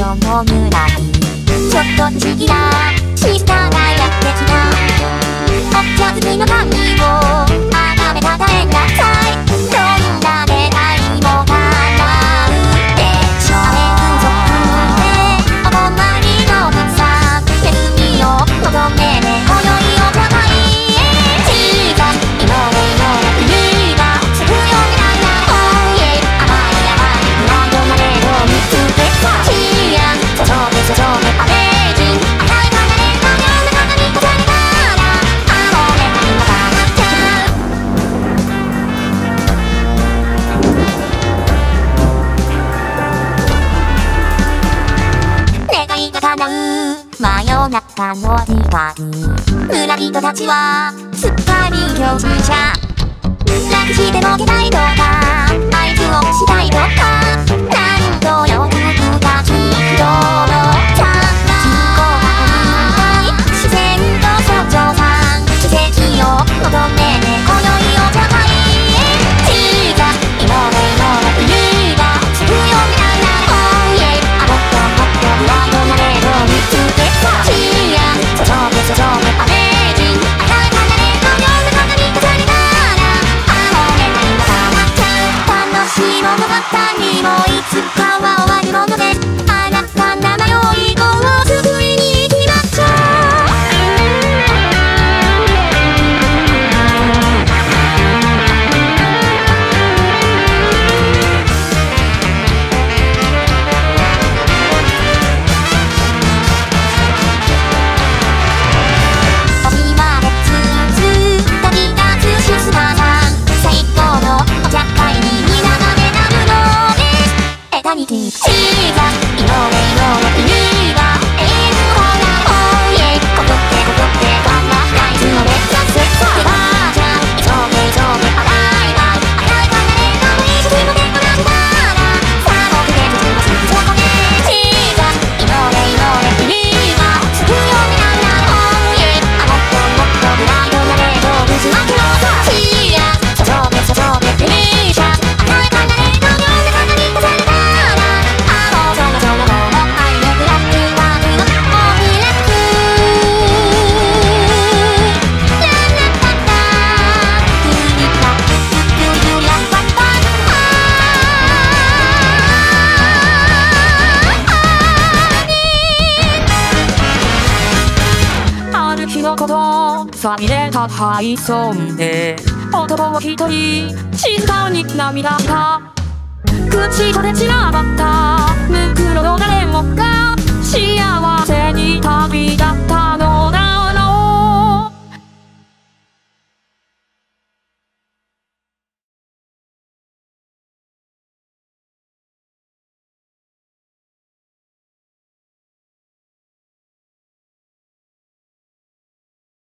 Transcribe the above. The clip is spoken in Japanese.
の村にちょっと不思議なシスターがやってきた。お茶漬けの髪を眺めたたえなさい。どんな出会いも叶うでしょう。お困りの皆さん、恵みを求めて今宵お茶会へ。小さい色で海がすぐようならおいえ、甘い甘いプライドまでを見つけた。チア注げ注げアメージン赤い離れのような鏡にされたら青目が今かなっちゃう。願いが叶う真夜中のディバリ村人たちはすっかり業者。楽してボケたいとか合図をしたいとか何度よく難しい人のさ人口が多い自然と尊重さん奇跡を求めて今宵お茶会へ。小さい色で海がすぐようならおいえ、もっともっとプライドなれを見つけた。チア注げ注げアメージン赤い離れのような鏡にされたら青目が今かなっちゃう。楽しい物語もいつかは終わるものです。新たな迷い子を救いに行きましょう。小さい色で色の君が永遠のほらおいえ、ここってここってワンワンライズを目指す。手がじゃ急げ急げ洗いたい赤い離れの意識も手こなしならさあ僕で進むすぐそこで。小さい色で色で君がすぐようにならおいえ、もっともっとプライドなれ動物は苦労さ。チア注げ注げデリシャス赤い離れのような鏡にされた。 さびれた配送で男は一人静かに涙した。口とで散らばったムクロの誰も